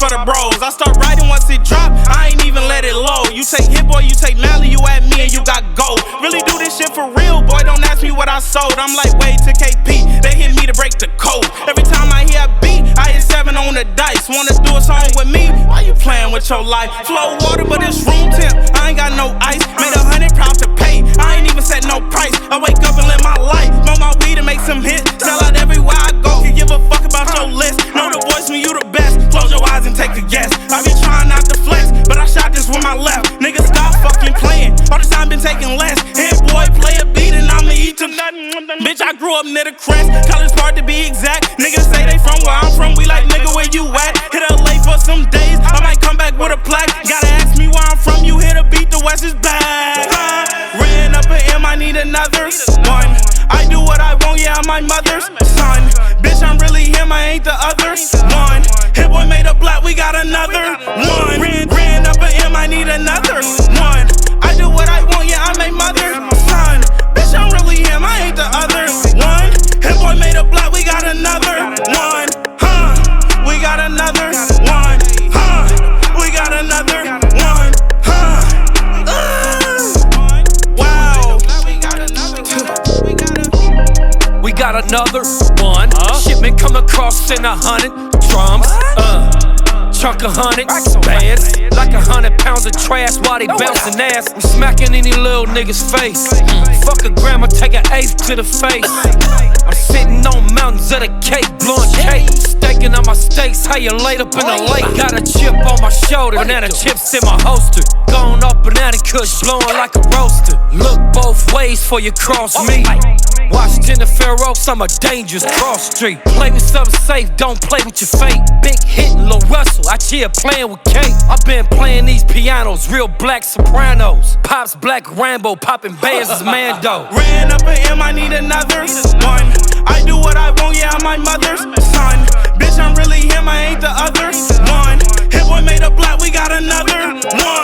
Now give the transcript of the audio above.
for the bros. I start writing once it drop, I ain't even let it low. You take Hit Boy, you take Mally, you at me and you got gold. Really do this shit for real, boy, don't ask me what I sold. I'm like way to KP, they hit me to break the code. Every time I hear a beat, I hit 7 on the dice. Wanna do a song with me? Why you playing with your life? Flow water, but it's room temp, I ain't got no ice. Made 100 proud to pay, I ain't even set no price. I wake up and live my life, smoke my weed and make some hits. Sell out everywhere I go, can give a fuck about your list. Know the voice when you the best, close your eyes and take a guess. I be trying not to flex, but I shot this with my left. Niggas stop fucking playing, all this time been taking less. Hit boy, play a beat and I'ma eat them nothing. Bitch, I grew up near the crest, college park to be exact. Niggas say they from where I'm from, we like nigga where you at. Hit up late for some days, I might come back with a plaque. Gotta ask me where I'm from, you hit a beat, the West is back. Ran up an M, I need another one. I do what I want, yeah, I'm my mother's son. Bitch, I'm really him, I ain't the other one. Hit Boy made a block, we got another one. Ran up an M, I need another one. I do what I want, yeah, I'm my mother's son. Bitch, I'm really him, I ain't the other one. Hit Boy made a block, we got another one. We got another one. We got another one. Wow. We got another one. Shipment come across in 100 drums. Chunk 100 bands. Like 100 pounds of trash while they bouncing ass. I'm smacking any little nigga's face. Fuck a grandma, take an eighth to the face. I'm sitting on mountains of the cake, blowing cake. Staking on my steaks, how you laid up in the lake. Got a chip on my shoulder, banana chips in my holster. Going off banana kush, blowing like a roaster. Look both ways for you cross me. Washington Pharaohs, I'm a dangerous cross street. Play with something safe, don't play with your fate. Big hit, Lil Russell, I cheer playing with Kate. I've been playing these pianos, real black sopranos. Pops Black Rambo, popping bands as Mando. Ran up an M, I need another one. I do what I want, yeah, I'm my mother's son. Bitch, I'm really him, I ain't the other one. Hit Boy made a block, we got another one.